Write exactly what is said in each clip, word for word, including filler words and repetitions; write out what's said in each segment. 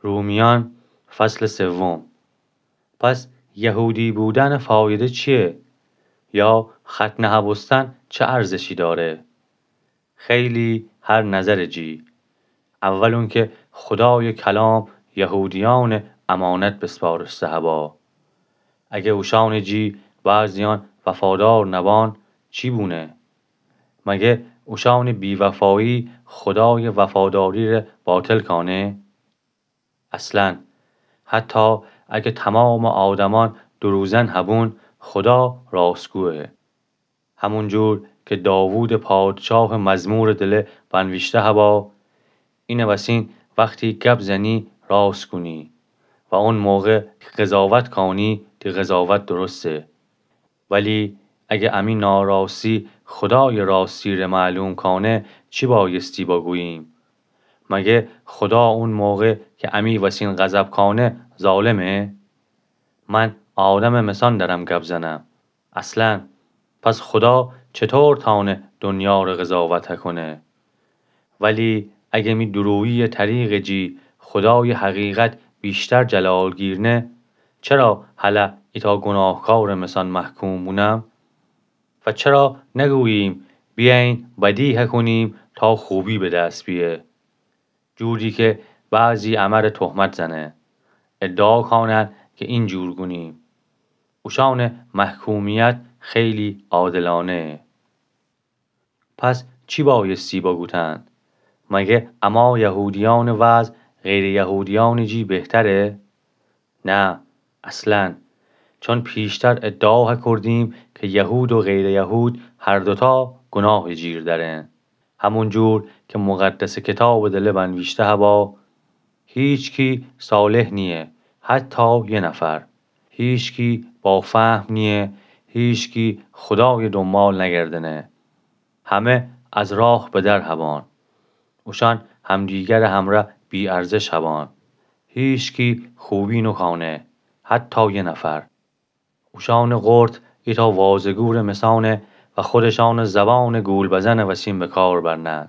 رومیان فصل سوم. پس یهودی بودن فایده چیه؟ یا ختنه هبستن چه ارزشی داره؟ خیلی هر نظر جی. اول اون که خدای کلام یهودیان امانت بسپارسته هبا. اگه اوشان جی بعضیان وفادار نبان چی بونه؟ مگه اوشان بیوفایی خدای وفاداری رو باطل کانه؟ اصلاً حتی اگه تمام آدمان دروزن هبون خدا راستگوه. همون جور که داوود پادشاه مزمور دل بنوشته هبا اینه وسین وقتی گپ زنی راست کنی و اون موقع که قضاوت کانی دی قضاوت درسته. ولی اگه امین ناراستی خدای راستی رو معلوم کانه چی بایستی بگوییم؟ مگه خدا اون موقع که امی وسین غضب کانه ظالمه؟ من آدم مسان درم گپ زنم. اصلاً پس خدا چطور تانه دنیا رو قضاوت کنه؟ ولی اگه می درویی طریق جی خدای حقیقت بیشتر جلال گیرنه چرا حالا ایتا گناهکار مسان محکوم مونم؟ و چرا نگوییم بیاین بدی کنیم تا خوبی به دست بیه؟ جوری که بعضی امر تهمت زنه ادعا کنن که این جور گونیم. اوشان محکومیت خیلی عادلانه. پس چی بایستی بگوتن؟ مگه اما یهودیان وضع غیر یهودیان جی بهتره؟ نه اصلاً. چون پیشتر ادعا کردیم که یهود و غیر یهود هر دوتا گناه جیر دارن. همون جور که مقدس کتاب دل بنوشته هبا هیچ کی صالح نیه حتی یه نفر. هیچ کی با فهم نیه، هیچ کی خدای دنبال نگردنه. همه از راه به در هبان. اوشان همدیگر همراه بی ارزش هبان. هیچ کی خوبی نکانه حتی یه نفر. اوشان قرد ایتا وازگور مسانه و خودشان زبان گول بزن وسیم به کار برنن.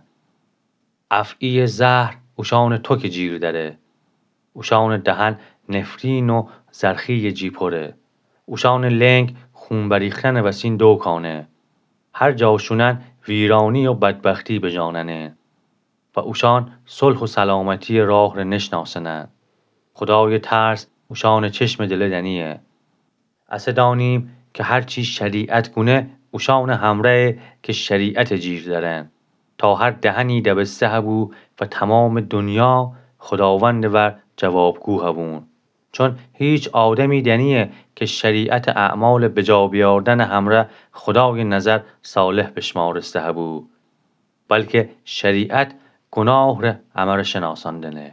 افعی زهر اوشان تو که جیر داره. اوشان دهن نفرین و زرخی جی پره. اوشان لنگ خون بریختن وسین دو کانه. هر جاشونن ویرانی و بدبختی به جاننه. و اوشان صلح و سلامتی راه رو نشناسنن. خدای ترس اوشان چشم دل دنیه. اسه دانیم که هرچی شریعت گونه اوشان همراه که شریعت جیر دارن. تا هر دهنی دبسته هبو و تمام دنیا خداوند ور جوابگو هبون. چون هیچ آدمی دنیه که شریعت اعمال بجا بیاردن همراه خدای نظر صالح بشمارسته هبو. بلکه شریعت گناه ره امر شناساندنه.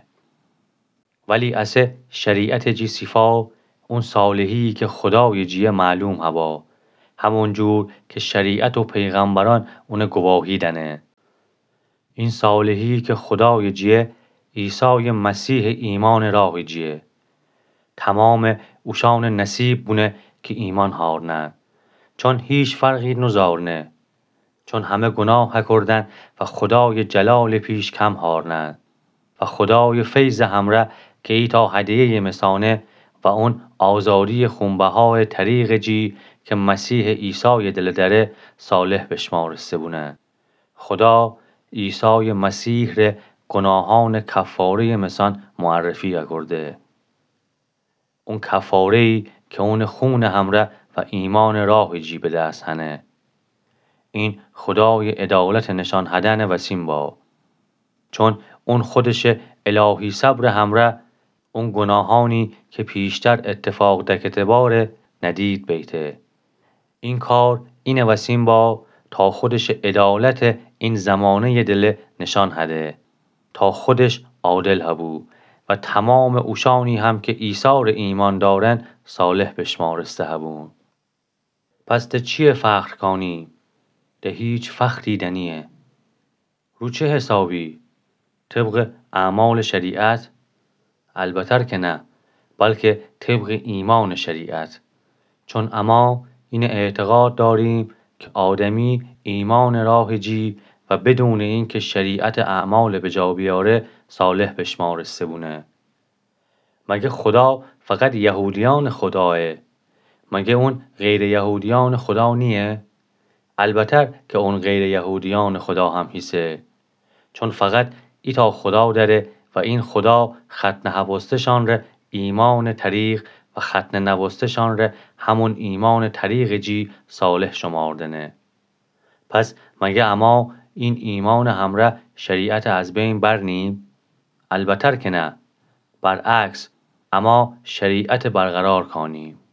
ولی اسه شریعت جی صفا اون صالحی که خدای جیه معلوم هبا. همون جور که شریعت و پیغمبران اون گواهی دنه. این صالحی که خدای جیه عیسی مسیح ایمان راه جیه. تمام اوشان نصیب بونه که ایمان هارنن. چون هیچ فرقی نزارنه. چون همه گناه کردن و خدای جلال پیش کم هارنن. و خدای فیض همراه که ایتا هدیه مسانه و اون آزادی خونبهای طریق جی که مسیح عیسی دل داره صالح بشمارسته بونه. خدا عیسی مسیح ره گناهان کفاره مسان معرفی کرده. اون کفاره‌ای که اون خون همراه و ایمان راه جی به دست هنه. این خدای عدالت نشان هدن وسیم با. چون اون خودش الهی صبر همراه اون گناهانی که پیشتر اتفاق دکته باره ندید بیته. این کار این وسیم با تا خودش عدالت این زمانه دل نشان هده. تا خودش عادل هبو و تمام اوشانی هم که ایثار ایمان دارن صالح بشمارسته هبون. پس ده چیه فخر کانی؟ ده هیچ فخری دنیه. رو چه حسابی؟ طبق اعمال شریعت؟ البته که نه، بلکه طبق ایمان شریعت. چون اما این اعتقاد داریم که آدمی ایمان راه جی و بدون این که شریعت اعمال به جا بیاره صالح بشمارسته بونه. مگه خدا فقط یهودیان خداه؟ مگه اون غیر یهودیان خدا نیه؟ البته که اون غیر یهودیان خدا هم هیسه، چون فقط ایتا خدا داره و این خدا ختن حوستشان ره ایمان طریق و ختن نوستشان ره همون ایمان طریق جی صالح شماردنه. پس مگه اما این ایمان همره شریعت از بین برنیم؟ البته که نه، برعکس اما شریعت برقرار کنیم.